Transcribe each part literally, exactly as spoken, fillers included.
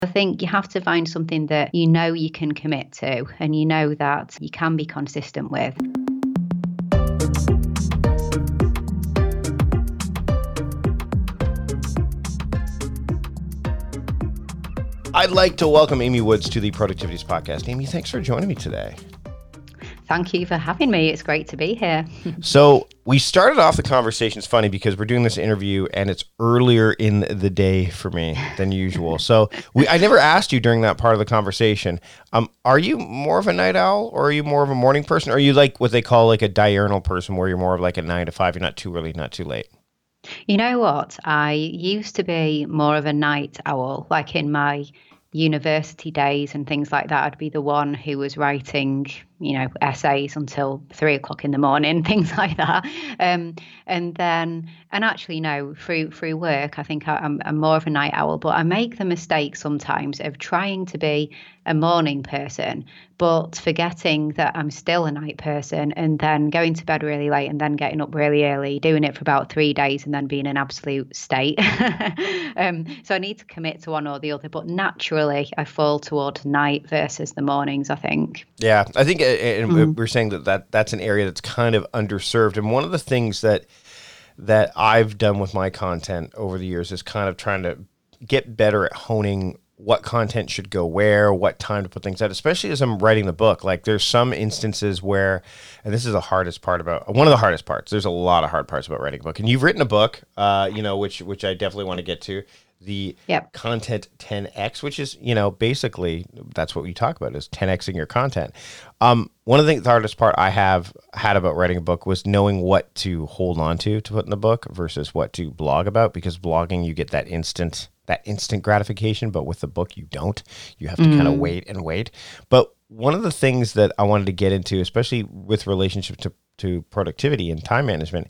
I think you have to find something that you know you can commit to and you know that you can be consistent with. I'd like to welcome Amy Woods to the Productivities Podcast. Amy, thanks for joining me today. Thank you for having me. It's great to be here. So we started off the conversation. It's funny because we're doing this interview and it's earlier in the day for me than usual. So we, I never asked you during that part of the conversation, um, are you more of a night owl or are you more of a morning person? Or are you like what they call like a diurnal person where you're more of like a nine to five, you're not too early, not too late? You know what? I used to be more of a night owl, like in my university days and things like that. I'd be the one who was writing, you know, essays until three o'clock in the morning, things like that. Um, and then, and actually, no, through through work, I think I, I'm, I'm more of a night owl. But I make the mistake sometimes of trying to be a morning person, but forgetting that I'm still a night person, and then going to bed really late, and then getting up really early, doing it for about three days, and then being an absolute state. um, so I need to commit to one or the other. But naturally, I fall toward night versus the mornings, I think. Yeah, I think, and Mm. we're saying that, that that's an area that's kind of underserved. And one of the things that that I've done with my content over the years is kind of trying to get better at honing what content should go where, what time to put things out, especially as I'm writing the book. Like there's some instances where, and this is the hardest part about, one of the hardest parts, there's a lot of hard parts about writing a book. And you've written a book, uh, you know, which which I definitely want to get to. The Yep. Content ten X, which is, you know, basically that's what we talk about is ten Xing your content. Um, one of the, things, the hardest part I have had about writing a book was knowing what to hold on to to put in the book versus what to blog about, because blogging, you get that instant, that instant gratification, but with the book, you don't. You have to mm. kind of wait and wait. But one of the things that I wanted to get into, especially with relationship to, to productivity and time management,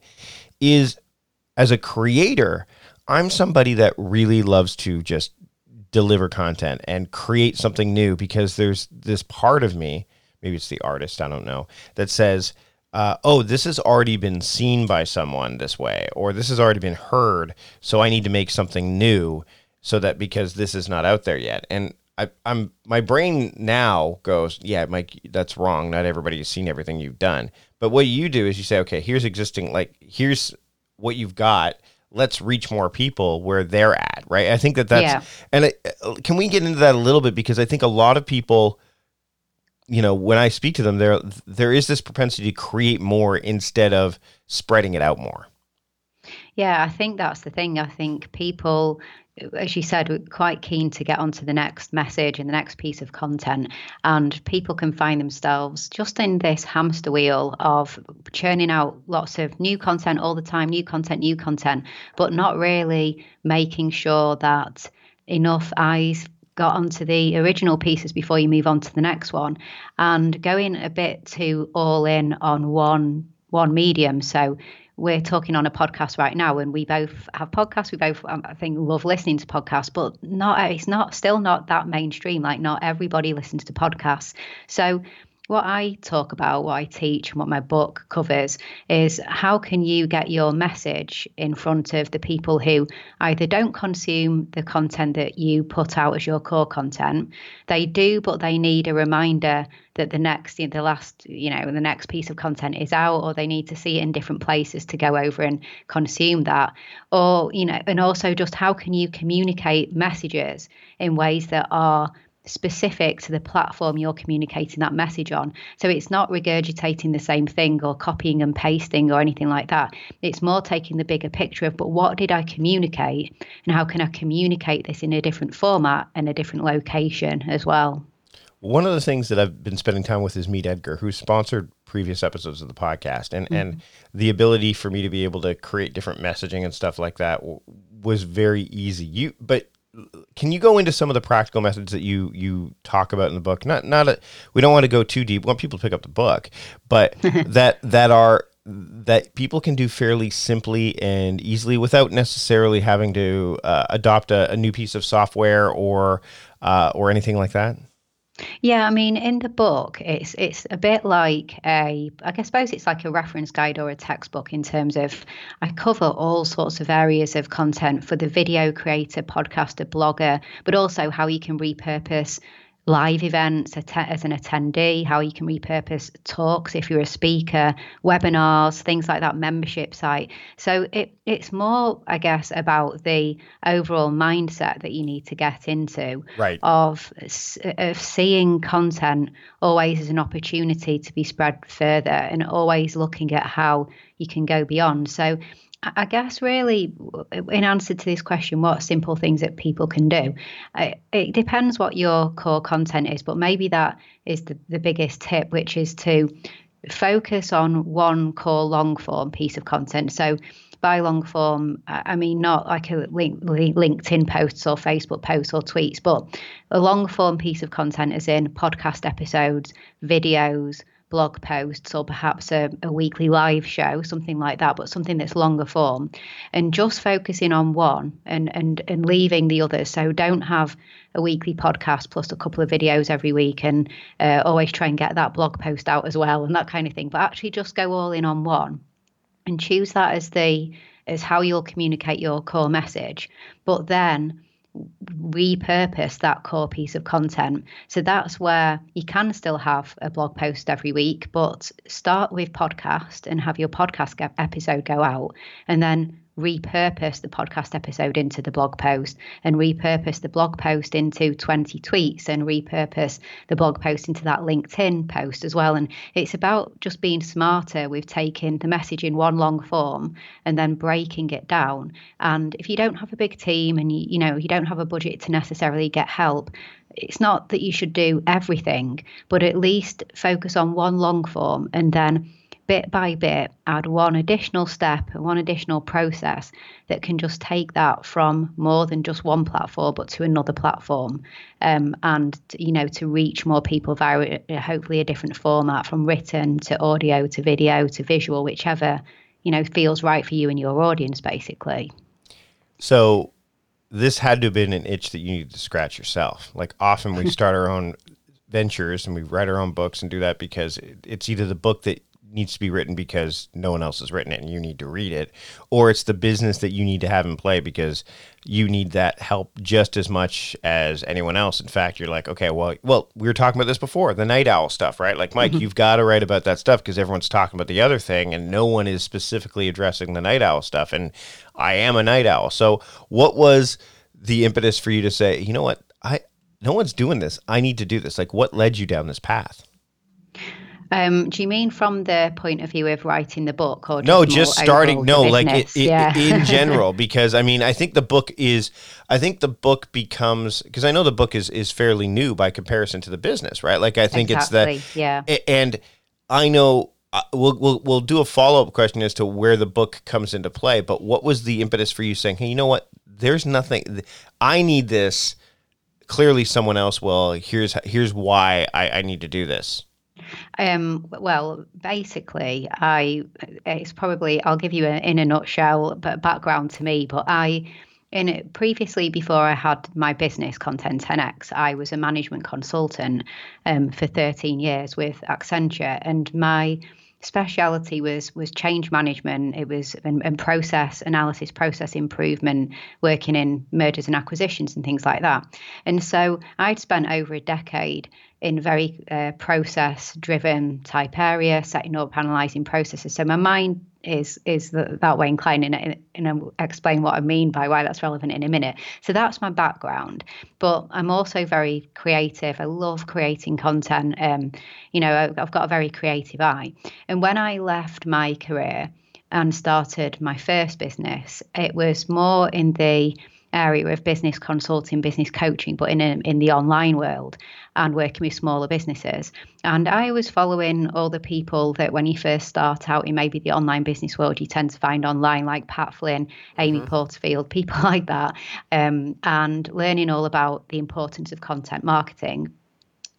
is as a creator, I'm somebody that really loves to just deliver content and create something new, because there's this part of me, maybe it's the artist, I don't know, that says, uh, oh, this has already been seen by someone this way, or this has already been heard, so I need to make something new so that because this is not out there yet. And I, I'm my brain now goes, yeah, Mike, that's wrong. Not everybody has seen everything you've done. But what you do is you say, okay, here's existing, like, here's what you've got. Let's reach more people where they're at, right? I think that that's, yeah. and it, can we get into that a little bit? Because I think a lot of people, you know, when I speak to them, there there is this propensity to create more instead of spreading it out more. Yeah, I think that's the thing. I think people, as you said, we're quite keen to get onto the next message and the next piece of content. And people can find themselves just in this hamster wheel of churning out lots of new content all the time, new content, new content, but not really making sure that enough eyes got onto the original pieces before you move on to the next one, and going a bit too all in on one one medium. So we're talking on a podcast right now, and we both have podcasts. We both, um, I think, love listening to podcasts, but not, it's not still not that mainstream. Like not everybody listens to podcasts. So what I talk about, what I teach, and what my book covers is how can you get your message in front of the people who either don't consume the content that you put out as your core content. They do, but they need a reminder that the next, the last, you know, the next piece of content is out, or they need to see it in different places to go over and consume that. Or, you know, and also just how can you communicate messages in ways that are specific to the platform you're communicating that message on. So it's not regurgitating the same thing or copying and pasting or anything like that. It's more taking the bigger picture of, but what did I communicate, and how can I communicate this in a different format and a different location as well? One of the things that I've been spending time with is Meet Edgar, who sponsored previous episodes of the podcast, and, mm-hmm. and the ability for me to be able to create different messaging and stuff like that w- was very easy. You, but can you go into some of the practical methods that you you talk about in the book? Not not a, we don't want to go too deep. We want people to pick up the book, but that that are that people can do fairly simply and easily without necessarily having to uh, adopt a, a new piece of software or uh, or anything like that. Yeah, I mean, in the book, it's it's a bit like a, I suppose it's like a reference guide or a textbook in terms of I cover all sorts of areas of content for the video creator, podcaster, blogger, but also how you can repurpose live events as an attendee, how you can repurpose talks if you're a speaker, webinars, things like that, membership site. So it it's more, I guess, about the overall mindset that you need to get into Right. of of seeing content always as an opportunity to be spread further and always looking at how you can go beyond. So I guess really, in answer to this question, what simple things that people can do, it depends what your core content is, but maybe that is the, the biggest tip, which is to focus on one core long form piece of content. So by long form, I mean not like a link, LinkedIn posts or Facebook posts or tweets, but a long form piece of content as in podcast episodes, videos, blog posts, or perhaps a, a weekly live show, something like that, but something that's longer form, and just focusing on one and and and leaving the others. So don't have a weekly podcast plus a couple of videos every week and uh, always try and get that blog post out as well and that kind of thing, but actually just go all in on one and choose that as the as how you'll communicate your core message, but then repurpose that core piece of content. So that's where you can still have a blog post every week, but start with podcast and have your podcast episode go out, and then repurpose the podcast episode into the blog post, and repurpose the blog post into twenty tweets, and repurpose the blog post into that LinkedIn post as well. And it's about just being smarter with taking the message in one long form and then breaking it down. And if you don't have a big team and you, you know, you don't have a budget to necessarily get help, it's not that you should do everything, but at least focus on one long form and then bit by bit add one additional step and one additional process that can just take that from more than just one platform but to another platform, um, and you know to reach more people via hopefully a different format, from written to audio to video to visual, whichever you know feels right for you and your audience basically. So this had to have been an itch that you needed to scratch yourself. Like often we start our own ventures and we write our own books and do that because it's either the book that needs to be written because no one else has written it and you need to read it, or it's the business that you need to have in play because you need that help just as much as anyone else. In fact, you're like, okay, well, well, we were talking about this before, the night owl stuff, right? Like, Mike, mm-hmm. you've got to write about that stuff because everyone's talking about the other thing and no one is specifically addressing the night owl stuff. And I am a night owl. So what was the impetus for you to say, you know what, I, no one's doing this. I need to do this. Like, what led you down this path? Um, do you mean from the point of view of writing the book, or just no, just starting? No, like it, it, yeah. in general, because I mean, I think the book is. I think the book becomes because I know the book is is fairly new by comparison to the business, right? Like I think exactly. it's the yeah, and I know uh, we'll we'll we'll do a follow up question as to where the book comes into play. But what was the impetus for you saying, hey, you know what? There's nothing. I need this. Clearly, someone else will. Here's here's why I, I need to do this. Um, well, basically, I it's probably I'll give you a, in a nutshell, but background to me. But I, in it, previously before I had my business Content ten X, I was a management consultant um, for thirteen years with Accenture, and my speciality was was change management. It was and, and process analysis, process improvement, working in mergers and acquisitions and things like that. And so I'd spent over a decade in very uh, process driven type area, setting up, analyzing processes. So my mind is is the, that way inclined, and, and I'll explain what I mean by why that's relevant in a minute. So that's my background, but I'm also very creative. I love creating content. Um, you know, I, I've got a very creative eye. And when I left my career and started my first business, it was more in the area of business consulting, business coaching, but in a, in the online world and working with smaller businesses. And I was following all the people that when you first start out in maybe the online business world, you tend to find online, like Pat Flynn, Amy mm-hmm. Porterfield, people like that, um, and learning all about the importance of content marketing.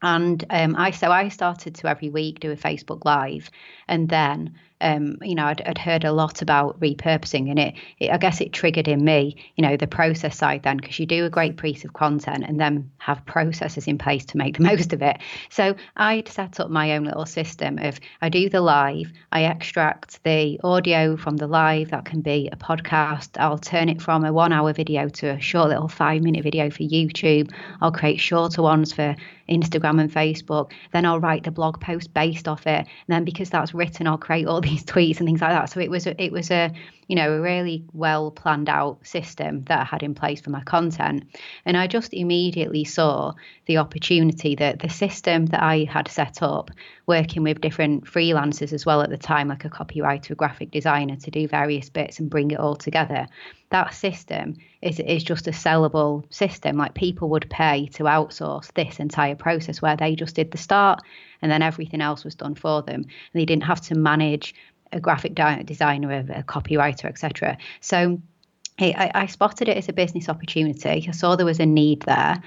And um, I so I started to every week do a Facebook Live, and then um, you know I'd, I'd heard a lot about repurposing, and it, it I guess it triggered in me, you know, the process side then, because you do a great piece of content and then have processes in place to make the most of it. So I'd set up my own little system of I do the live, I extract the audio from the live, that can be a podcast. I'll turn it from a one hour video to a short little five minute video for YouTube. I'll create shorter ones for Instagram and Facebook. Then I'll write the blog post based off it. And then because that's written, I'll create all these tweets and things like that. So it was a, it was a you know a really well planned out system that I had in place for my content. And I just immediately saw the opportunity that the system that I had set up, working with different freelancers as well at the time, like a copywriter, a graphic designer, to do various bits and bring it all together. That system is is just a sellable system. Like people would pay to outsource this entire process where they just did the start and then everything else was done for them. And they didn't have to manage a graphic di- designer, a, a copywriter, et cetera. So I, I spotted it as a business opportunity. I saw there was a need there.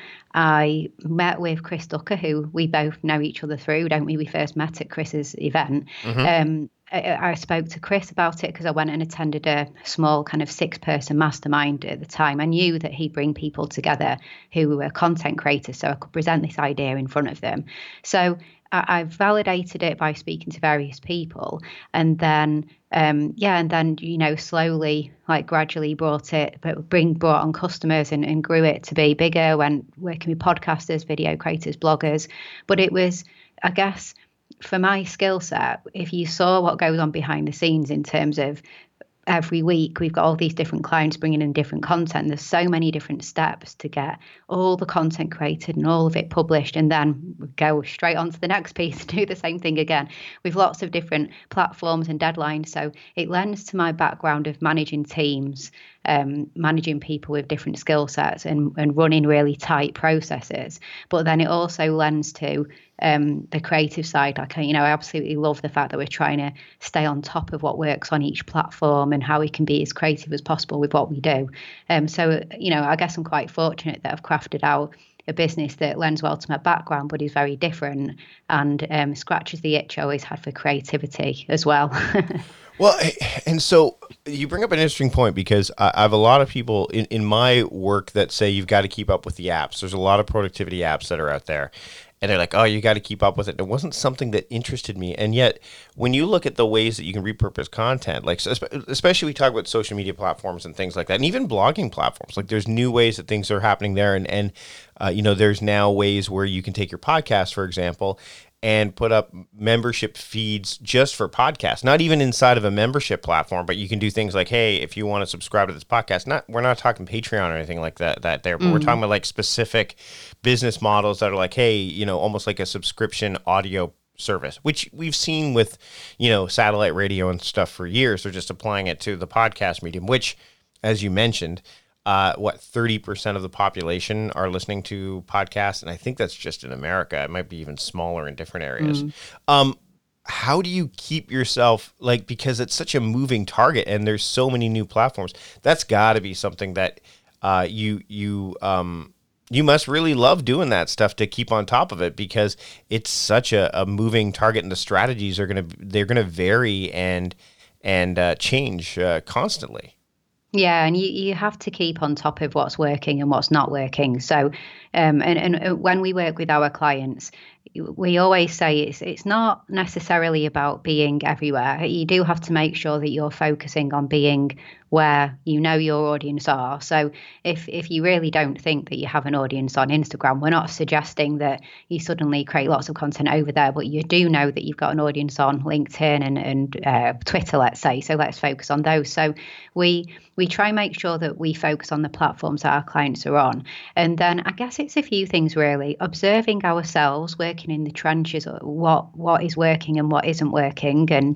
I met with Chris Ducker, who we both know each other through, don't we? We first met at Chris's event. Mm-hmm. Um, I, I spoke to Chris about it because I went and attended a small kind of six-person mastermind at the time. I knew that he'd bring people together who were content creators, so I could present this idea in front of them. So I, I validated it by speaking to various people, and then um, yeah, and then you know slowly, like gradually, brought it, but bring brought on customers and, and grew it to be bigger. When working with podcasters, video creators, bloggers, but it was, I guess, for my skill set, if you saw what goes on behind the scenes in terms of every week we've got all these different clients bringing in different content, there's so many different steps to get all the content created and all of it published, and then go straight on to the next piece and do the same thing again with lots of different platforms and deadlines. So it lends to my background of managing teams, um, managing people with different skill sets, and, and running really tight processes. But then it also lends to um, the creative side. Like, you know, I absolutely love the fact that we're trying to stay on top of what works on each platform and how we can be as creative as possible with what we do. Um, so, you know, I guess I'm quite fortunate that I've crafted out a business that lends well to my background, but is very different and um, scratches the itch I always had for creativity as well. Well, and so you bring up an interesting point, because I have a lot of people in, in my work that say you've got to keep up with the apps. There's a lot of productivity apps that are out there. And they're like, oh, you got to keep up with it. It wasn't something that interested me. And yet, when you look at the ways that you can repurpose content, like especially we talk about social media platforms and things like that, and even blogging platforms, like there's new ways that things are happening there. And, and uh, you know, there's now ways where you can take your podcast, for example, and put up membership feeds just for podcasts, not even inside of a membership platform, but you can do things like, hey, if you want to subscribe to this podcast, not we're not talking Patreon or anything like that, that there, but mm. we're talking about like specific business models that are like, hey, you know, almost like a subscription audio service, which we've seen with, you know, satellite radio and stuff for years. They're just applying it to the podcast medium, which, as you mentioned, Uh, what, thirty percent of the population are listening to podcasts. And I think that's just in America. It might be even smaller in different areas. Mm. Um, how do you keep yourself, like, because it's such a moving target and there's so many new platforms, that's got to be something that uh, you, you, um, you must really love doing that stuff to keep on top of it, because it's such a, a moving target, and the strategies are going to, they're going to vary and, and uh, change uh, constantly. Yeah, and you, you have to keep on top of what's working and what's not working. So, um, and, and when we work with our clients, we always say it's it's not necessarily about being everywhere. You do have to make sure that you're focusing on being where you know your audience are. So if if you really don't think that you have an audience on Instagram, we're not suggesting that you suddenly create lots of content over there, but you do know that you've got an audience on LinkedIn and, and uh, Twitter, let's say. So let's focus on those. So we we try and make sure that we focus on the platforms that our clients are on. And then I guess it's a few things, really. Observing ourselves, working in the trenches, what what is working and what isn't working, and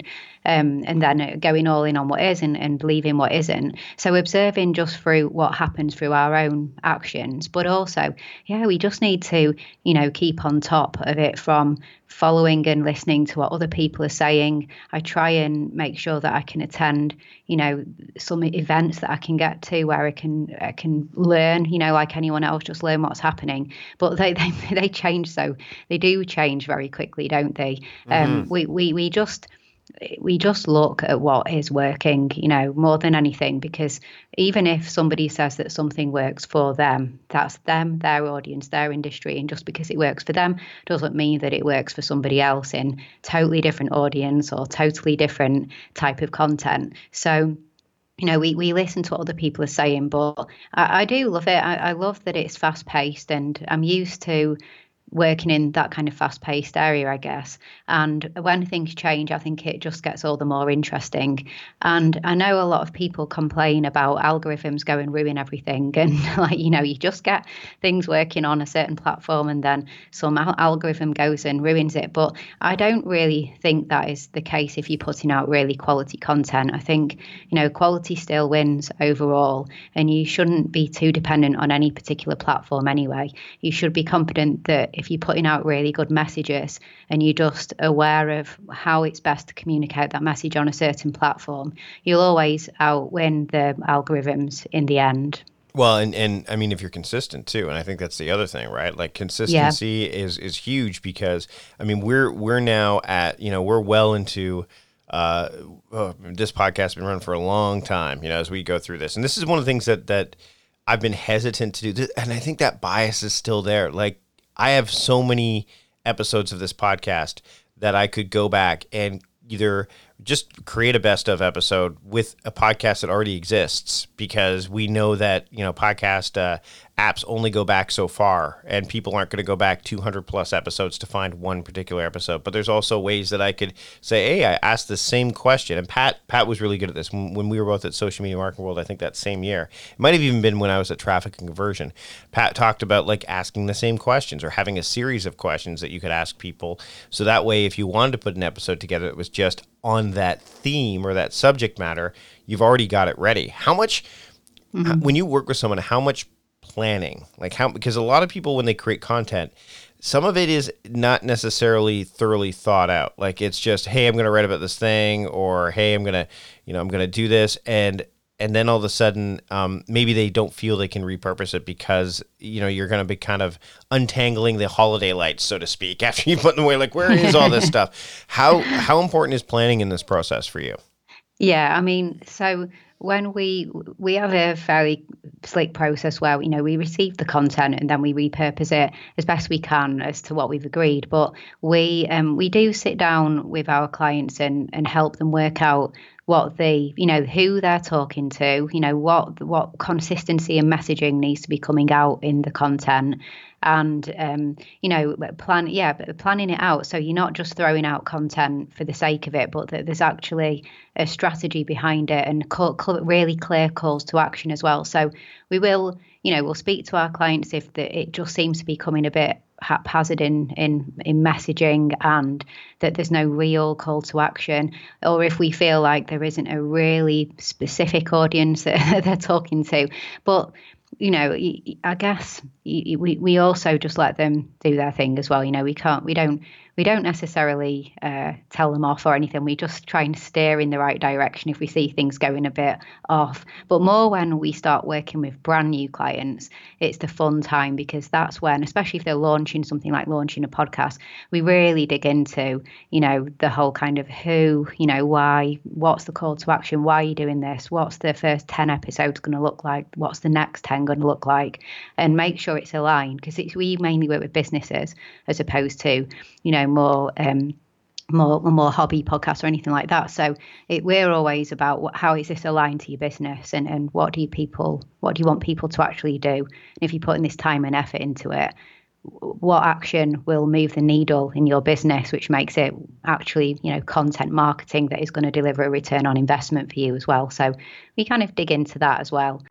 um, and then going all in on what is and, and leaving what isn't. So observing just through what happens through our own actions, but also, yeah, we just need to, you know, keep on top of it from following and listening to what other people are saying. I try and make sure that I can attend, you know, some events that I can get to where I can I can learn, you know, like anyone else, just learn what's happening. But they they, they change, so they do change very quickly, don't they? Mm-hmm. Um, we we we just. we just look at what is working, you know, more than anything, because even if somebody says that something works for them, that's them, their audience, their industry. And just because it works for them doesn't mean that it works for somebody else in totally different audience or totally different type of content. So, you know, we, we listen to what other people are saying, but I, I do love it. I, I love that it's fast paced, and I'm used to working in that kind of fast-paced area, I guess. And when things change, I think it just gets all the more interesting. And I know a lot of people complain about algorithms go and ruin everything. And like, you know, you just get things working on a certain platform and then some al- algorithm goes and ruins it. But I don't really think that is the case if you're putting out really quality content. I think, you know, quality still wins overall, and you shouldn't be too dependent on any particular platform anyway. You should be confident that if you're putting out really good messages and you're just aware of how it's best to communicate that message on a certain platform, you'll always outwin the algorithms in the end. Well, and, and I mean, if you're consistent too, and I think that's the other thing, right? Like consistency yeah. is, is huge, because I mean, we're, we're now at, you know, we're well into, uh, oh, this podcast has been running for a long time, you know, as we go through this. And this is one of the things that, that I've been hesitant to do. And I think that bias is still there. Like, I have so many episodes of this podcast that I could go back and either just create a best of episode with a podcast that already exists, because we know that, you know, podcast uh, apps only go back so far, and people aren't going to go back two hundred plus episodes to find one particular episode. But there's also ways that I could say, hey, I asked the same question. And Pat Pat was really good at this. When, when we were both at Social Media Marketing World, I think that same year, it might have even been when I was at Traffic and Conversion, Pat talked about like asking the same questions or having a series of questions that you could ask people. So that way, if you wanted to put an episode together that was just on that theme or that subject matter, you've already got it ready. How much, mm-hmm. how, when you work with someone, how much planning, like how, because a lot of people, when they create content, some of it is not necessarily thoroughly thought out. Like it's just, hey, I'm going to write about this thing, or, hey, I'm going to, you know, I'm going to do this. And, and then all of a sudden, um, maybe they don't feel they can repurpose it because, you know, you're going to be kind of untangling the holiday lights, so to speak, after you put them away. Like, where is all this stuff? How, how important is planning in this process for you? Yeah, I mean, so when we we have a very slick process where, you know, we receive the content and then we repurpose it as best we can as to what we've agreed. But we um we do sit down with our clients and and help them work out what they, you know, who they're talking to, you know, what what consistency and messaging needs to be coming out in the content. And, um, you know, plan, yeah, but planning it out. So you're not just throwing out content for the sake of it, but that there's actually a strategy behind it and call, call, really clear calls to action as well. So we will, you know, we'll speak to our clients if the, it just seems to be coming a bit haphazard in, in, in messaging and that there's no real call to action, or if we feel like there isn't a really specific audience that they're talking to. But you know, I guess we we also just let them do their thing as well. You know, we can't, we don't, we don't necessarily uh, tell them off or anything. We just try and steer in the right direction if we see things going a bit off. But more when we start working with brand new clients, it's the fun time, because that's when, especially if they're launching something like launching a podcast, we really dig into, you know, the whole kind of who, you know, why, what's the call to action, why are you doing this, what's the first ten episodes going to look like, what's the next ten going to look like, and make sure it's aligned, because it's, we mainly work with businesses as opposed to, you know, more um more more hobby podcasts or anything like that. So it, we're always about what, how is this aligned to your business, and and what do you people what do you want people to actually do, and if you're putting this time and effort into it, what action will move the needle in your business, which makes it actually, you know, content marketing that is going to deliver a return on investment for you as well. So we kind of dig into that as well.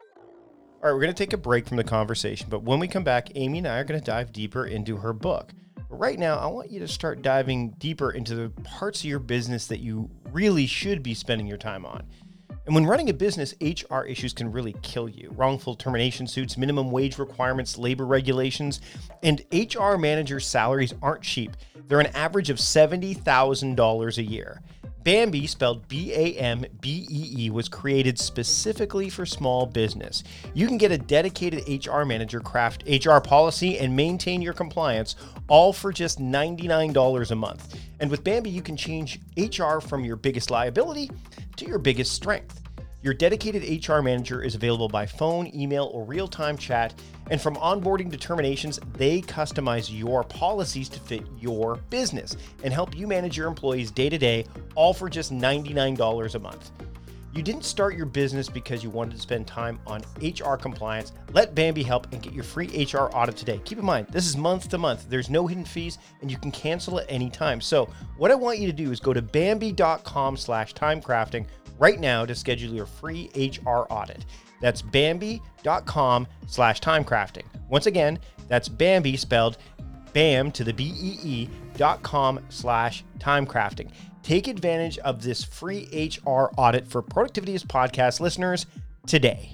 All right, we're going to take a break from the conversation, but when we come back, Amy and I are going to dive deeper into her book. Right now, I want you to start diving deeper into the parts of your business that you really should be spending your time on. And when running a business, H R issues can really kill you. Wrongful termination suits, minimum wage requirements, labor regulations, and H R managers' salaries aren't cheap. They're an average of seventy thousand dollars a year. Bambee, spelled B A M B E E, was created specifically for small business. You can get a dedicated H R manager, craft H R policy, and maintain your compliance, all for just ninety-nine dollars a month. And with Bambee, you can change H R from your biggest liability to your biggest strength. Your dedicated H R manager is available by phone, email, or real-time chat, and from onboarding determinations, they customize your policies to fit your business and help you manage your employees day-to-day, all for just ninety-nine dollars a month. You didn't start your business because you wanted to spend time on H R compliance. Let Bambee help and get your free H R audit today. Keep in mind, this is month to month. There's no hidden fees, and you can cancel at any time. So what I want you to do is go to Bambee.com slash timecrafting right now to schedule your free H R audit. That's Bambee.com slash timecrafting. Once again, that's Bambee, spelled BAM to the B E E dot com slash timecrafting. Take advantage of this free H R audit for Productivityist podcast listeners today.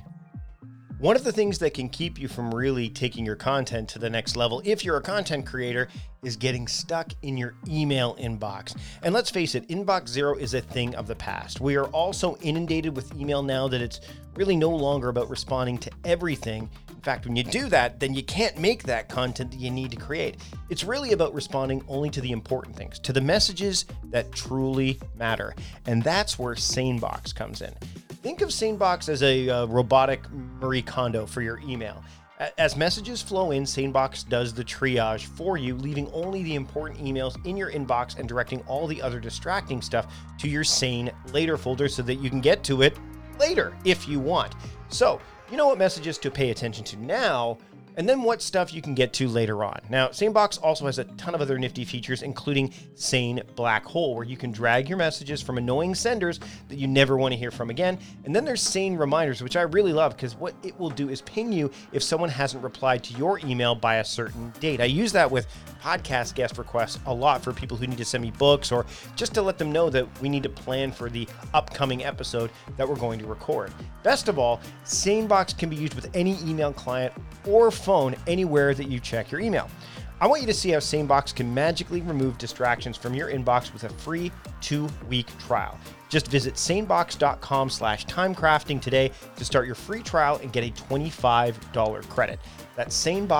One of the things that can keep you from really taking your content to the next level, if you're a content creator, is getting stuck in your email inbox. And let's face it, inbox zero is a thing of the past. We are all so inundated with email now that it's really no longer about responding to everything. In fact, when you do that, then you can't make that content that you need to create. It's really about responding only to the important things, to the messages that truly matter. And that's where SaneBox comes in. Think of SaneBox as a uh, robotic Marie Kondo for your email. As messages flow in, SaneBox does the triage for you, leaving only the important emails in your inbox and directing all the other distracting stuff to your Sane Later folder so that you can get to it later if you want. So, you know what messages to pay attention to now, and then what stuff you can get to later on. Now, SaneBox also has a ton of other nifty features, including Sane Black Hole, where you can drag your messages from annoying senders that you never want to hear from again. And then there's Sane Reminders, which I really love because what it will do is ping you if someone hasn't replied to your email by a certain date. I use that with podcast guest requests a lot for people who need to send me books or just to let them know that we need to plan for the upcoming episode that we're going to record. Best of all, SaneBox can be used with any email client or phone anywhere that you check your email. I want you to see how SaneBox can magically remove distractions from your inbox with a free two-week trial. Just visit sanebox.com slash timecrafting today to start your free trial and get a twenty-five dollars credit. That's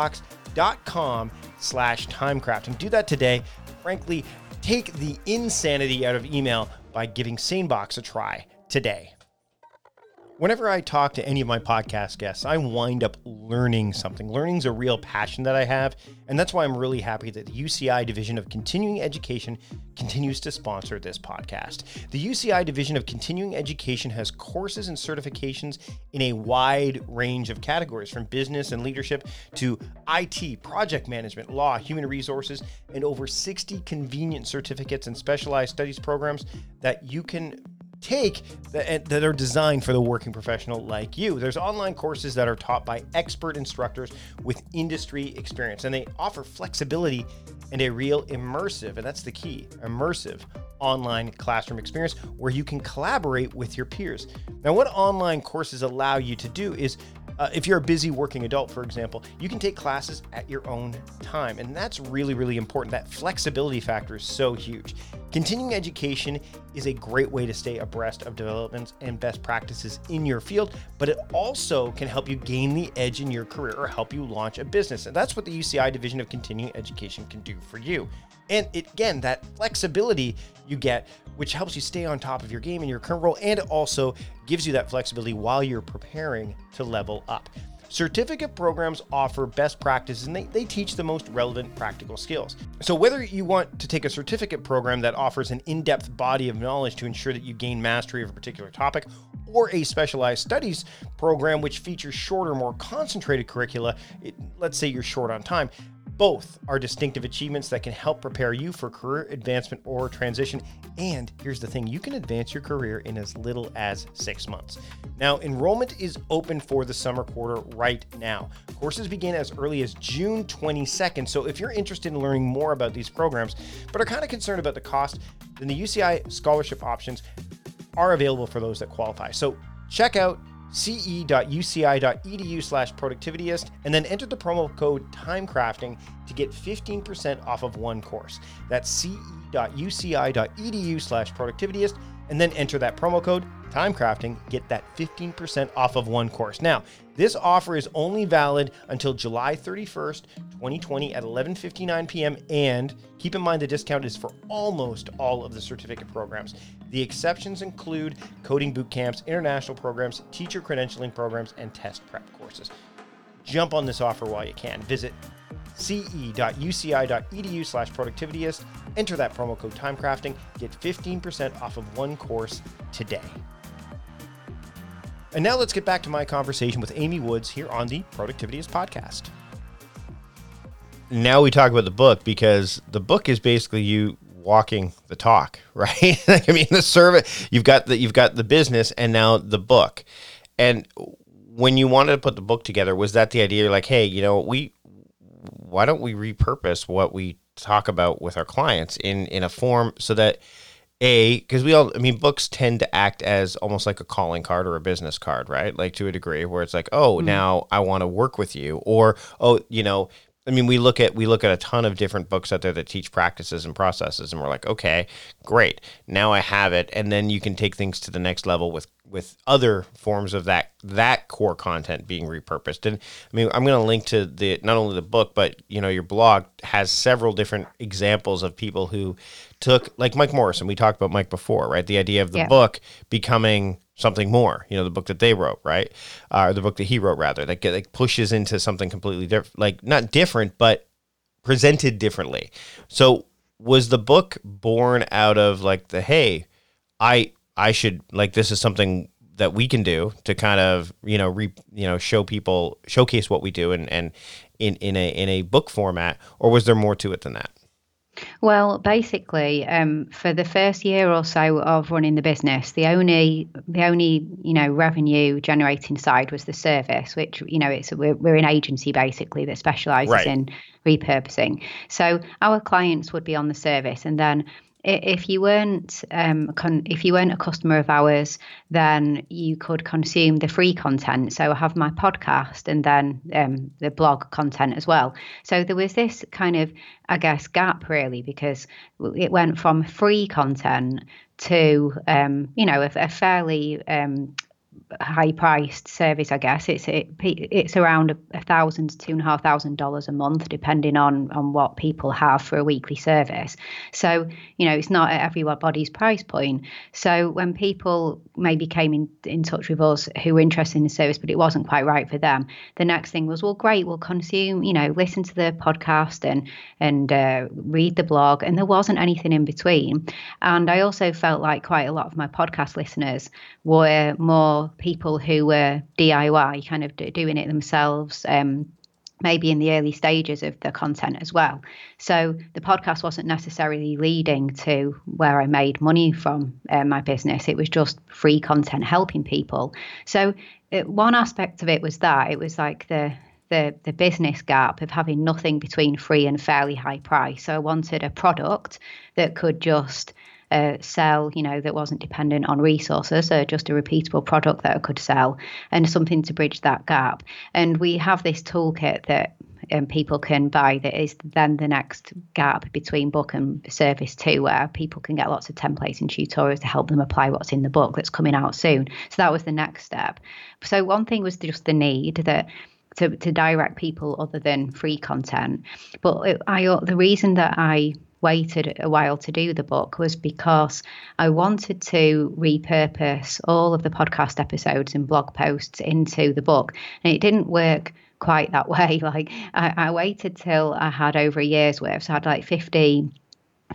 sanebox.com slash timecrafting. Do that today. Frankly, take the insanity out of email by giving SaneBox a try today. Whenever I talk to any of my podcast guests, I wind up learning something. Learning's a real passion that I have, and that's why I'm really happy that the U C I Division of Continuing Education continues to sponsor this podcast. The U C I Division of Continuing Education has courses and certifications in a wide range of categories, from business and leadership to I T, project management, law, human resources, and over sixty convenient certificates and specialized studies programs that you can take that, that are designed for the working professional like you. There's online courses that are taught by expert instructors with industry experience, and they offer flexibility and a real immersive, and that's the key, immersive online classroom experience where you can collaborate with your peers. Now, what online courses allow you to do is Uh, if you're a busy working adult, for example, you can take classes at your own time. And that's really, really important. That flexibility factor is so huge. Continuing education is a great way to stay abreast of developments and best practices in your field, but it also can help you gain the edge in your career or help you launch a business. And that's what the U C I Division of Continuing Education can do for you. And it, again, that flexibility you get, which helps you stay on top of your game in your current role, and it also gives you that flexibility while you're preparing to level up. Certificate programs offer best practices, and they, they teach the most relevant practical skills. So whether you want to take a certificate program that offers an in-depth body of knowledge to ensure that you gain mastery of a particular topic, or a specialized studies program which features shorter, more concentrated curricula, it, let's say you're short on time, Both are distinctive achievements that can help prepare you for career advancement or transition. And here's the thing, you can advance your career in as little as six months. Now, enrollment is open for the summer quarter right now. Courses begin as early as June twenty-second. So if you're interested in learning more about these programs, but are kind of concerned about the cost, then the U C I scholarship options are available for those that qualify. So check out ce.uci.edu slash productivityist and then enter the promo code timecrafting to get fifteen percent off of one course. That's ce.uci.edu slash productivityist and then enter that promo code timecrafting, get that fifteen percent off of one course. Now, this offer is only valid until July thirty-first, twenty twenty at eleven fifty-nine p.m. and keep in mind the discount is for almost all of the certificate programs. The exceptions include coding boot camps, international programs, teacher credentialing programs, and test prep courses. Jump on this offer while you can. Visit ce.uci.edu slash productivityist, enter that promo code timecrafting, get fifteen percent off of one course today. And now let's get back to my conversation with Amy Woods here on the Productivityist podcast. Now we talk about the book, because the book is basically you walking the talk, right? I mean, the service, you've got the, you've got the business and now the book. And when you wanted to put the book together, was that the idea? You're like, hey, you know, we, why don't we repurpose what we talk about with our clients in, in a form so that A, because we all, I mean, books tend to act as almost like a calling card or a business card, right? Like to a degree where it's like, oh, mm-hmm. now I want to work with you, or, oh, you know, I mean, we look at we look at a ton of different books out there that teach practices and processes, and we're like, okay, great, now I have it, and then you can take things to the next level with with other forms of that that core content being repurposed. And I mean, I'm going to link to the not only the book, but you know, your blog has several different examples of people who took, like Mike Morrison. We talked about Mike before, right? The idea of the yeah. book becoming something more, you know, the book that they wrote, right? Uh, or the book that he wrote, rather, that, get, that pushes into something completely different, like not different, but presented differently. So was the book born out of like the, hey, I, I should, like, this is something that we can do to kind of, you know, re, you know, show people, showcase what we do and, and in, in a, in a book format, or was there more to it than that? Well, basically, um, for the first year or so of running the business, the only the only you know revenue generating side was the service, which you know it's we're, we're an agency basically that specialises right. in repurposing. So our clients would be on the service, and then if you weren't um, con- if you weren't a customer of ours, then you could consume the free content. So I have my podcast and then um, the blog content as well. So there was this kind of, I guess, gap really, because it went from free content to um, you know a, a fairly um, high-priced service, I guess. It's it, it's around a, a thousand to two and a half thousand dollars a month, depending on on what people have for a weekly service. So you know, it's not at everybody's price point. So when people maybe came in in touch with us who were interested in the service, but it wasn't quite right for them, the next thing was, well, great, we'll consume, you know, listen to the podcast and and uh, read the blog, and there wasn't anything in between. And I also felt like quite a lot of my podcast listeners were more people who were D I Y, kind of doing it themselves, um, maybe in the early stages of the content as well. So the podcast wasn't necessarily leading to where I made money from uh, my business. It was just free content helping people. So it, one aspect of it was that it was like the the the business gap of having nothing between free and fairly high price. So I wanted a product that could just Uh, sell, you know, that wasn't dependent on resources, so just a repeatable product that I could sell, and something to bridge that gap. And we have this toolkit that um, people can buy that is then the next gap between book and service too, where people can get lots of templates and tutorials to help them apply what's in the book that's coming out soon. So that was the next step. So one thing was just the need that to, to direct people other than free content. But it, I the reason that I waited a while to do the book was because I wanted to repurpose all of the podcast episodes and blog posts into the book, and it didn't work quite that way. Like I, I waited till I had over a year's worth, so I had like fifty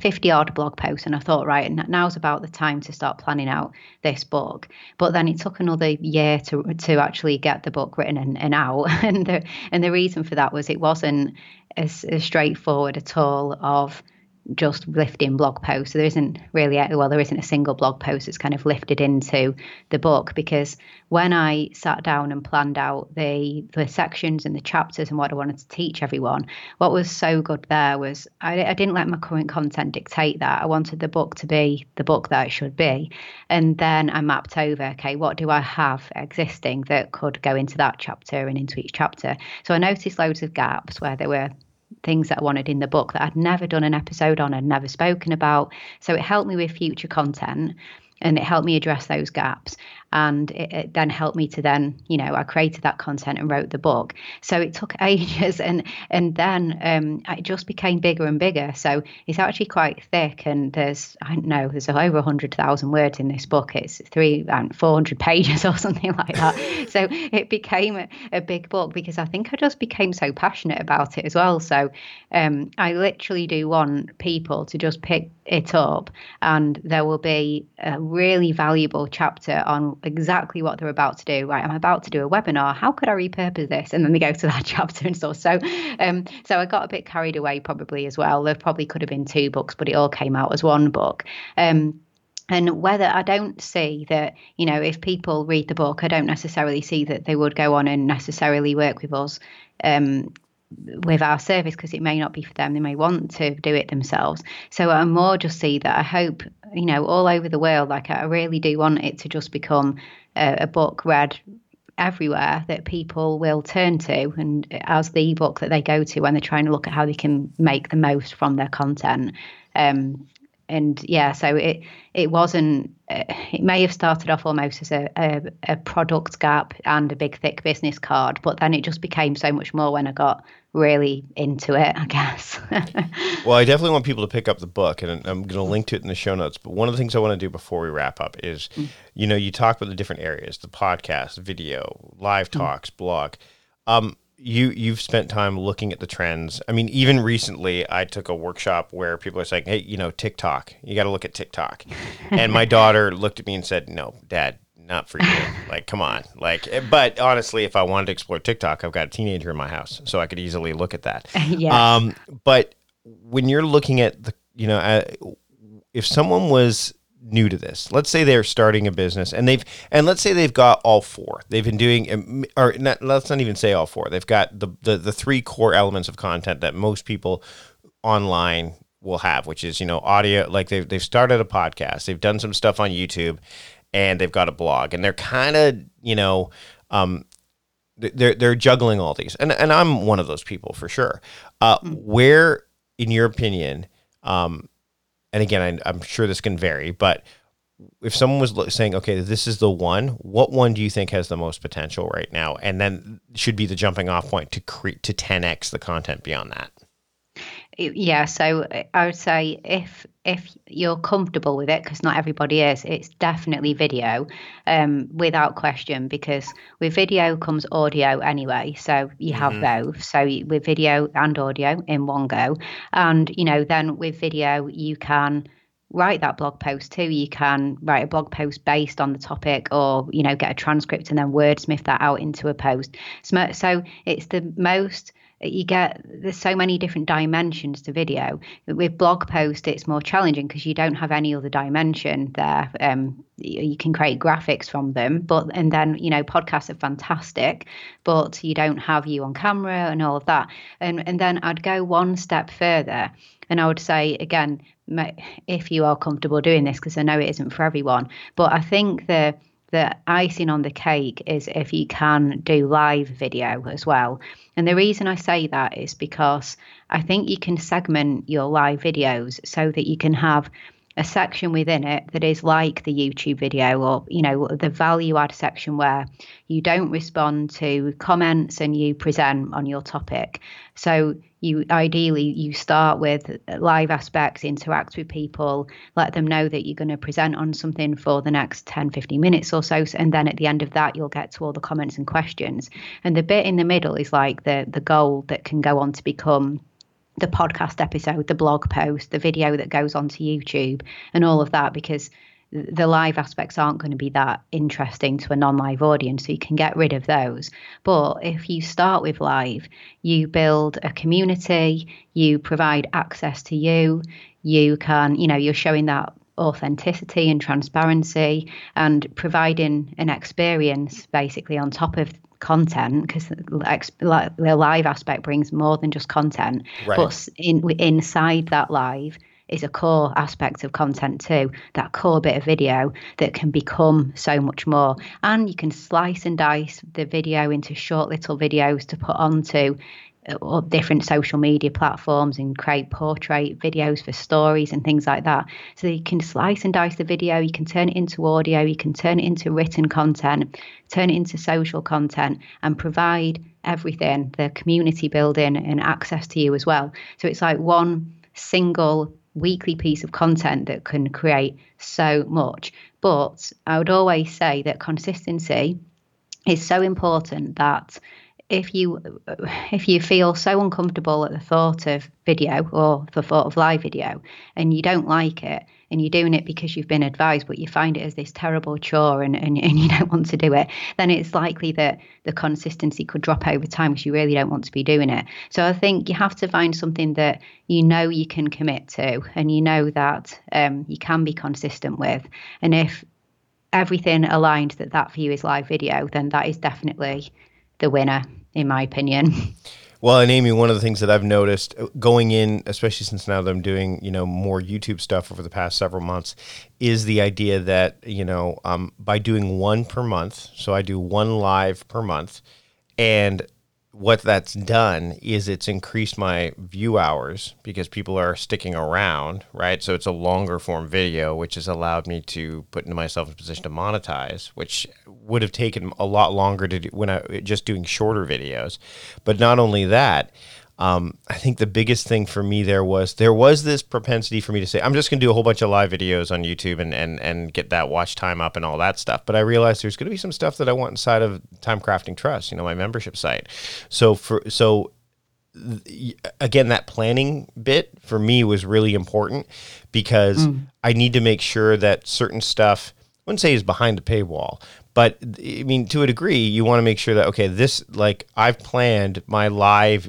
fifty odd blog posts, and I thought, right, now's about the time to start planning out this book. But then it took another year to to actually get the book written and, and out. And the and the reason for that was it wasn't as, as straightforward at all of just lifting blog posts. So there isn't really, a, well, there isn't a single blog post that's kind of lifted into the book, because when I sat down and planned out the the sections and the chapters and what I wanted to teach everyone, what was so good there was I, I didn't let my current content dictate that. I wanted the book to be the book that it should be. And then I mapped over, okay, what do I have existing that could go into that chapter and into each chapter? So I noticed loads of gaps where there were things that I wanted in the book that I'd never done an episode on, I'd never spoken about. So it helped me with future content, and it helped me address those gaps. And it, it then helped me to then, you know, I created that content and wrote the book. So it took ages, and and then um, it just became bigger and bigger. So it's actually quite thick, and there's, I don't know, there's over one hundred thousand words in this book. It's three, um, four hundred pages or something like that. So it became a, a big book because I think I just became so passionate about it as well. So um, I literally do want people to just pick it up, and there will be a really valuable chapter on exactly what they're about to do. Right, I'm about to do a webinar. How could I repurpose this? And then they go to that chapter and stuff. So, um, so I got a bit carried away probably as well. There probably could have been two books, but it all came out as one book. Um, and whether I don't see that, you know, if people read the book, I don't necessarily see that they would go on and necessarily work with us. Um, with our service, because it may not be for them. They may want to do it themselves. So I more just see that I hope, you know, all over the world, like I really do want it to just become a, a book read everywhere that people will turn to, and as the book that they go to when they're trying to look at how they can make the most from their content. Um, and yeah, so it it wasn't, uh, it may have started off almost as a, a, a product gap and a big thick business card, but then it just became so much more when I got really into it, I guess. Well, I definitely want people to pick up the book, and I'm going to link to it in the show notes. But one of the things I want to do before we wrap up is, mm. you know, you talk about the different areas, the podcast, video, live talks, mm. blog. Um, you, you've spent time looking at the trends. I mean, even recently I took a workshop where people are saying, hey, you know, TikTok, you got to look at TikTok. And my daughter looked at me and said, no, Dad, not for you. Like, come on. Like, but honestly, if I wanted to explore TikTok, I've got a teenager in my house, so I could easily look at that. Yes. Um, but when you're looking at the, you know, uh, if someone was new to this, let's say they're starting a business and they've, and let's say they've got all four, they've been doing, or not, let's not even say all four. They've got the, the, the three core elements of content that most people online will have, which is, you know, audio, like they've, they've started a podcast, they've done some stuff on YouTube, and they've got a blog, and they're kind of, you know, um, they're they're juggling all these, and and I'm one of those people for sure. Uh, mm. Where, in your opinion, um, and again, I, I'm sure this can vary, but if someone was lo- saying, okay, this is the one, what one do you think has the most potential right now, and then should be the jumping off point to create to ten x the content beyond that? Yeah, so I would say if if you're comfortable with it, because not everybody is, it's definitely video, um, without question, because with video comes audio anyway. So you have mm-hmm. both. So with video and audio in one go. And, you know, then with video, you can write that blog post too. You can write a blog post based on the topic, or, you know, get a transcript and then wordsmith that out into a post. So, so it's the most... You get, there's so many different dimensions to video. With blog post, it's more challenging because you don't have any other dimension there. Um, you can create graphics from them, but, and then, you know, podcasts are fantastic, but you don't have you on camera and all of that. And, and then I'd go one step further, and I would say, again, if you are comfortable doing this, because I know it isn't for everyone, but I think the the icing on the cake is if you can do live video as well. And the reason I say that is because I think you can segment your live videos so that you can have a section within it that is like the YouTube video, or, you know, the value add section where you don't respond to comments and you present on your topic. So you ideally you start with live aspects, interact with people, let them know that you're going to present on something for the next ten, fifteen minutes or so. And then at the end of that, you'll get to all the comments and questions. And the bit in the middle is like the the goal that can go on to become the podcast episode, the blog post, the video that goes onto YouTube, and all of that, because the live aspects aren't going to be that interesting to a non-live audience, so you can get rid of those. But if you start with live, you build a community, you provide access to you, you can, you know, you're showing that authenticity and transparency and providing an experience basically on top of content, because the live aspect brings more than just content. Right. But in, inside that live is a core aspect of content too, that core bit of video that can become so much more. And you can slice and dice the video into short little videos to put onto uh, different social media platforms and create portrait videos for stories and things like that. So you can slice and dice the video, you can turn it into audio, you can turn it into written content, turn it into social content, and provide everything, the community building and access to you as well. So it's like one single weekly piece of content that can create so much. But I would always say that consistency is so important, that if you if you feel so uncomfortable at the thought of video or the thought of live video and you don't like it, and you're doing it because you've been advised, but you find it as this terrible chore and, and, and you don't want to do it, then it's likely that the consistency could drop over time because you really don't want to be doing it. So I think you have to find something that you know you can commit to, and you know that um, you can be consistent with. And if everything aligned that that for you is live video, then that is definitely the winner, in my opinion. Well, and Amy, one of the things that I've noticed going in, especially since now that I'm doing, you know, more YouTube stuff over the past several months, is the idea that, you know, um, by doing one per month, so I do one live per month, and what that's done is it's increased my view hours because people are sticking around, right? So it's a longer form video, which has allowed me to put myself in a position to monetize, which would have taken a lot longer to do when I just doing shorter videos. But not only that, um, I think the biggest thing for me there was there was this propensity for me to say, I'm just going to do a whole bunch of live videos on YouTube and, and, and get that watch time up and all that stuff. But I realized there's going to be some stuff that I want inside of Time Crafting Trust, you know, my membership site. So for, so th- again, that planning bit for me was really important because mm. I need to make sure that certain stuff, I wouldn't say is behind the paywall, but I mean, to a degree, you want to make sure that, okay, this, like I've planned my live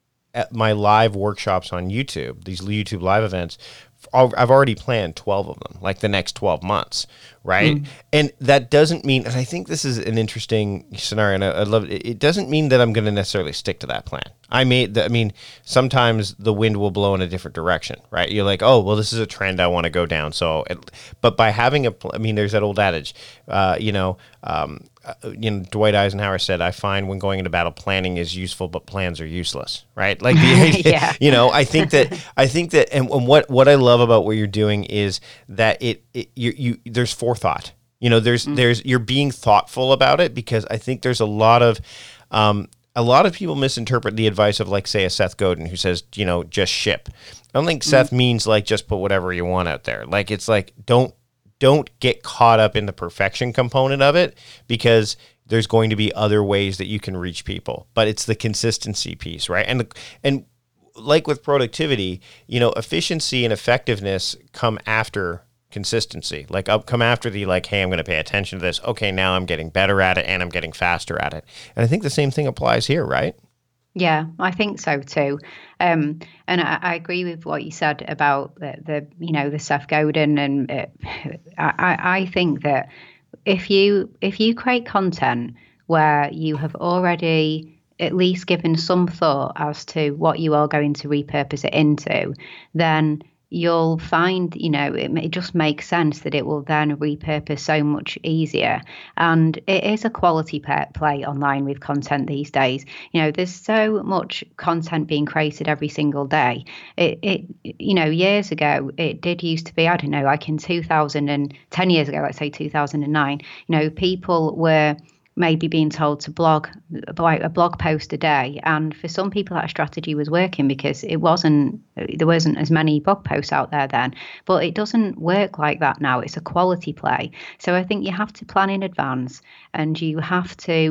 at my live workshops on YouTube, these YouTube live events, I've already planned twelve of them, like the next twelve months, right? Mm. And that doesn't mean, and I think this is an interesting scenario, and I, I love it. It doesn't mean that I'm going to necessarily stick to that plan. I made, the, I mean, sometimes the wind will blow in a different direction, right? You're like, oh, well, this is a trend I want to go down. So, it, but by having a, I mean, there's that old adage, uh, you know, um, uh, you know, Dwight Eisenhower said, I find when going into battle, planning is useful, but plans are useless, right? Like, the, yeah. you know, I think that, I think that, and, and what, what I love about what you're doing is that it, it you, you, there's forethought, you know, there's, mm. there's, you're being thoughtful about it, because I think there's a lot of, um, a lot of people misinterpret the advice of, like, say, a Seth Godin who says, you know, just ship. I don't think mm. Seth means, like, just put whatever you want out there. Like, it's like, don't, don't get caught up in the perfection component of it, because there's going to be other ways that you can reach people, but it's the consistency piece, right? And, the, and like with productivity, you know, efficiency and effectiveness come after consistency. Like, I'll come after the, like, hey, I'm going to pay attention to this. Okay, now I'm getting better at it and I'm getting faster at it. And I think the same thing applies here, right? Yeah, I think so too. Um, and I, I agree with what you said about the, the you know, the Seth Godin. And uh, I, I think that if you if you create content where you have already at least given some thought as to what you are going to repurpose it into, then you'll find, you know, it, it just makes sense that it will then repurpose so much easier. And it is a quality play online with content these days. You know, there's so much content being created every single day. It, it you know, years ago, it did used to be, I don't know, like in two thousand and ten years ago, let's say two thousand nine, you know, people were maybe being told to blog like a blog post a day, and for some people that strategy was working because it wasn't there wasn't as many blog posts out there then. But it doesn't work like that now. It's a quality play. So I think you have to plan in advance, and you have to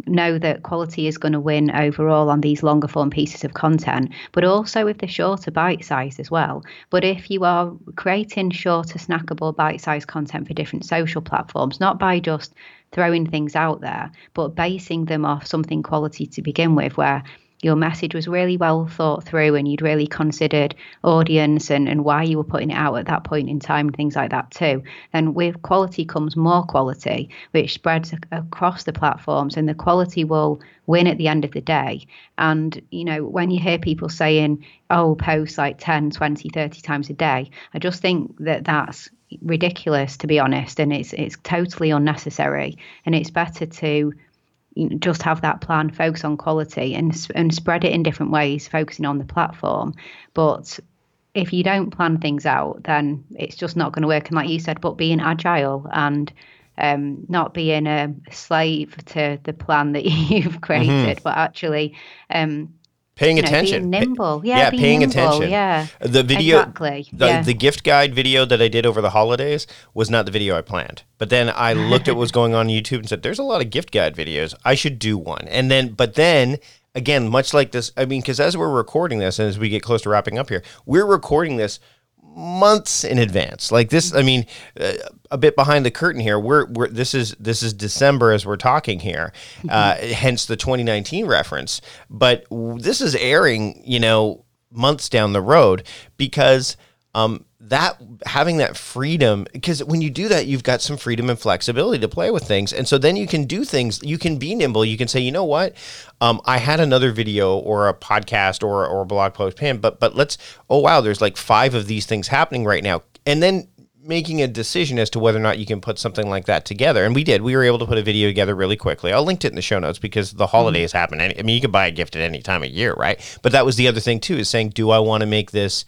know that quality is going to win overall on these longer form pieces of content, but also with the shorter bite size as well. But if you are creating shorter, snackable, bite sized content for different social platforms, not by just throwing things out there, but basing them off something quality to begin with, where your message was really well thought through and you'd really considered audience and, and why you were putting it out at that point in time and things like that too. And with quality comes more quality, which spreads across the platforms, and the quality will win at the end of the day. And, you know, when you hear people saying, oh, post like ten, twenty, thirty times a day, I just think that that's ridiculous, to be honest. And it's it's totally unnecessary. And it's better to you know, just have that plan, focus on quality and and spread it in different ways, focusing on the platform. But if you don't plan things out, then it's just not going to work. And like you said, but being agile and um, not being a slave to the plan that you've created, mm-hmm. but actually um, paying you know, attention, being nimble, yeah, yeah, being paying nimble, attention. Yeah, the video, exactly. The, yeah. the gift guide video that I did over the holidays was not the video I planned. But then I looked at what was going on YouTube and said, "There's a lot of gift guide videos. I should do one." And then, but then again, much like this, I mean, because as we're recording this and as we get close to wrapping up here, we're recording this months in advance. Like this, I mean, uh, a bit behind the curtain here. We're we're this is this is December as we're talking here, uh, mm-hmm. hence the twenty nineteen reference. But w- this is airing, you know, months down the road because um, that having that freedom, because when you do that, you've got some freedom and flexibility to play with things, and so then you can do things. You can be nimble. You can say, you know what, um, I had another video or a podcast or or a blog post pinned, but but let's. Oh wow, there's like five of these things happening right now, and then making a decision as to whether or not you can put something like that together. And we did. We were able to put a video together really quickly. I'll link it in the show notes because the holidays mm-hmm. happen. I mean, you can buy a gift at any time of year, right? But that was the other thing too, is saying, do I want to make this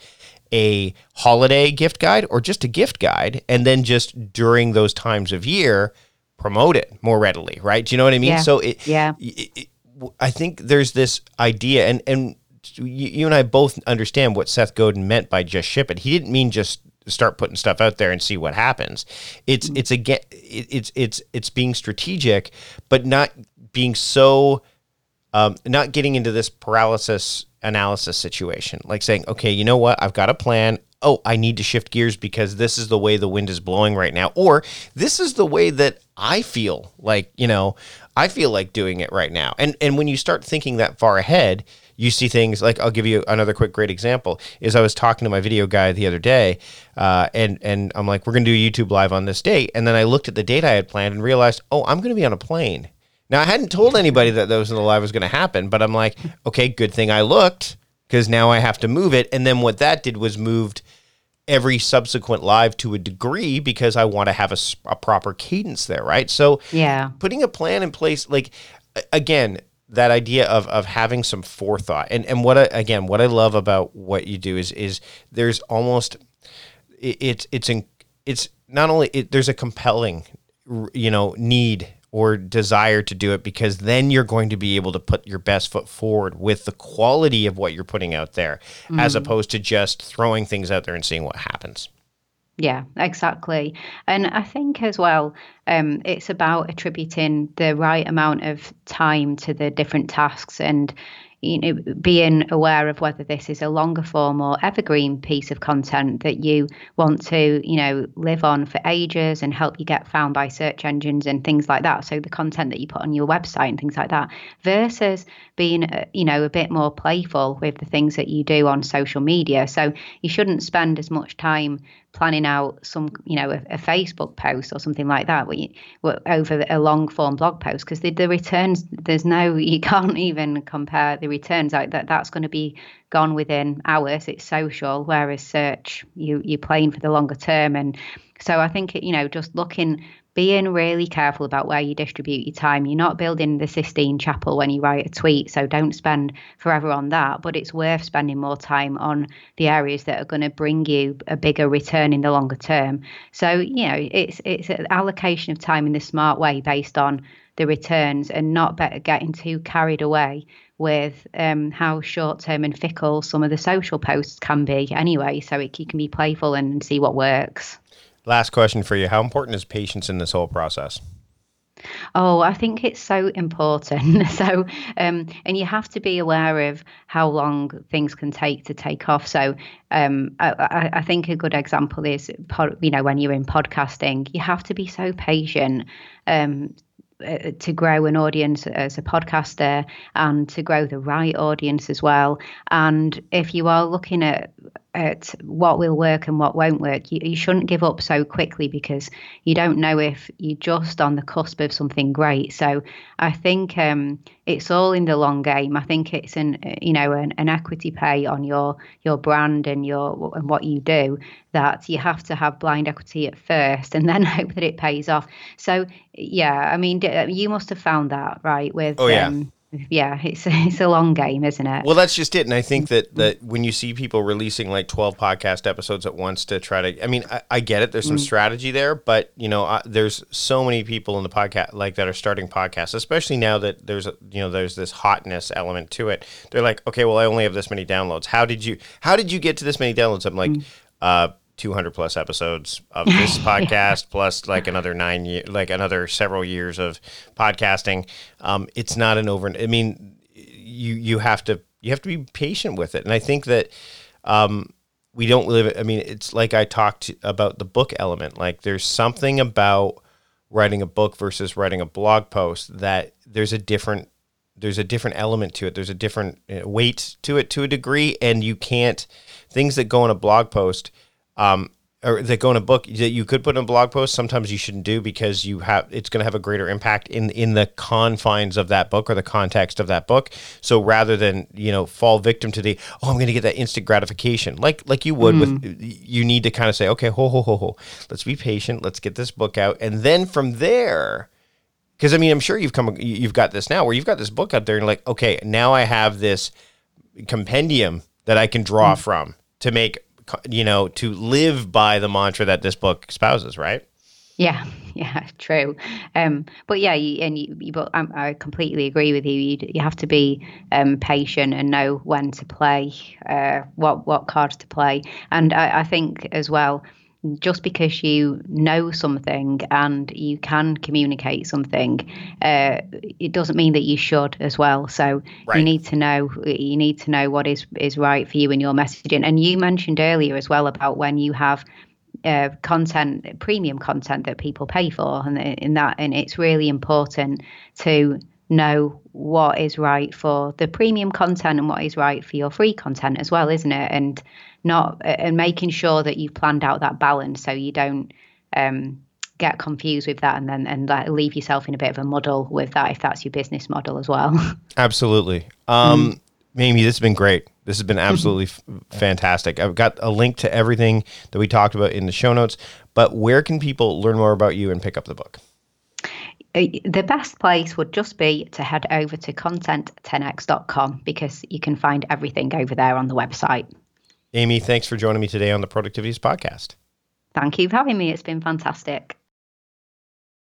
a holiday gift guide or just a gift guide? And then just during those times of year, promote it more readily, right? Do you know what I mean? Yeah. So it, yeah. It, it, I think there's this idea, and, and you, you and I both understand what Seth Godin meant by just ship it. He didn't mean just start putting stuff out there and see what happens. It's it's again it, it's it's it's being strategic, but not being so um, not getting into this paralysis analysis situation. Like saying, okay, you know what? I've got a plan. Oh, I need to shift gears because this is the way the wind is blowing right now, or this is the way that I feel like, you know, I feel like doing it right now. And and when you start thinking that far ahead, you see things like, I'll give you another quick great example, is I was talking to my video guy the other day, uh, and, and I'm like, we're going to do a YouTube live on this date. And then I looked at the date I had planned and realized, oh, I'm going to be on a plane. Now, I hadn't told anybody that those in the live was going to happen, but I'm like, okay, good thing I looked, because now I have to move it. And then what that did was moved every subsequent live to a degree because I want to have a, a proper cadence there, right? So yeah, putting a plan in place, like, again, that idea of of having some forethought, and and what I, again, what I love about what you do is is there's almost it, it's it's in, it's not only it, there's a compelling, you know, need or desire to do it, because then you're going to be able to put your best foot forward with the quality of what you're putting out there, mm. as opposed to just throwing things out there and seeing what happens. Yeah, exactly. And I think as well, um, it's about attributing the right amount of time to the different tasks, and you know, being aware of whether this is a longer form or evergreen piece of content that you want to, you know, live on for ages and help you get found by search engines and things like that. So the content that you put on your website and things like that, versus being, you know, a bit more playful with the things that you do on social media. So you shouldn't spend as much time planning out some, you know, a, a Facebook post or something like that where you, where, over a long form blog post, because the, the returns, there's no, you can't even compare the returns. Like that, that's going to be gone within hours. It's social, whereas search, you, you're playing for the longer term. And so I think, you know, just looking, being really careful about where you distribute your time. You're not building the Sistine Chapel when you write a tweet, so don't spend forever on that. But it's worth spending more time on the areas that are going to bring you a bigger return in the longer term. So, you know, it's it's an allocation of time in the smart way based on the returns, and not better getting too carried away with um, how short-term and fickle some of the social posts can be anyway. So it, you can be playful and see what works. Last question for you. How important is patience in this whole process? Oh, I think it's so important. So, um, and you have to be aware of how long things can take to take off. So, um, I, I I think a good example is, pod, you know, when you're in podcasting, you have to be so patient. Um, uh, to grow an audience as a podcaster and to grow the right audience as well. And if you are looking at at what will work and what won't work, you, you shouldn't give up so quickly because you don't know if you're just on the cusp of something great. So I think um, it's all in the long game. I think it's an you know an, an equity pay on your your brand and your and what you do, that you have to have blind equity at first and then hope that it pays off. So yeah, I mean, you must have found that right with Oh yeah. um, yeah, it's it's a long game, isn't it? Well, that's just it. And I think that, that when you see people releasing like twelve podcast episodes at once to try to, I mean, I, I get it. There's some mm. strategy there, but you know, uh, there's so many people in the podcast like that are starting podcasts, especially now that there's a, you know, there's this hotness element to it. They're like, okay, well, I only have this many downloads. How did you, how did you get to this many downloads? I'm like, mm. uh, two hundred plus episodes of this podcast plus like another nine years, like another several years of podcasting. Um, it's not an over, I mean, you, you have to, you have to be patient with it. And I think that, um, we don't live it. I mean, it's like I talked about the book element. Like there's something about writing a book versus writing a blog post that there's a different, there's a different element to it. There's a different weight to it to a degree. And you can't, things that go in a blog post, um, or that go in a book that you could put in a blog post, sometimes you shouldn't do because you have, it's going to have a greater impact in, in the confines of that book or the context of that book. So rather than, you know, fall victim to the, oh, I'm going to get that instant gratification, like, like you would mm. with, you need to kind of say, okay, ho, ho, ho, ho, let's be patient. Let's get this book out. And then from there, because I mean, I'm sure you've come, you've got this now where you've got this book out there and like, okay, now I have this compendium that I can draw mm. from to make, you know, to live by the mantra that this book espouses, right? Yeah, yeah, true. Um, but yeah, you, and you, you but I, I completely agree with you. You you have to be um, patient and know when to play, uh, what what cards to play, and I, I think as well, just because you know something and you can communicate something, uh, it doesn't mean that you should as well. So right. you need to know, you need to know what is, is right for you in your messaging. And you mentioned earlier as well about when you have uh, content, premium content that people pay for, and in that, and it's really important to know what is right for the premium content and what is right for your free content as well, isn't it? And not and making sure that you've planned out that balance so you don't um, get confused with that and then and like, leave yourself in a bit of a muddle with that if that's your business model as well. Absolutely. Um, mm. Mamie, this has been great. This has been absolutely f- fantastic. I've got a link to everything that we talked about in the show notes, but where can people learn more about you and pick up the book? The best place would just be to head over to content ten x dot com because you can find everything over there on the website. Amy, thanks for joining me today on the Productivityist Podcast. Thank you for having me. It's been fantastic.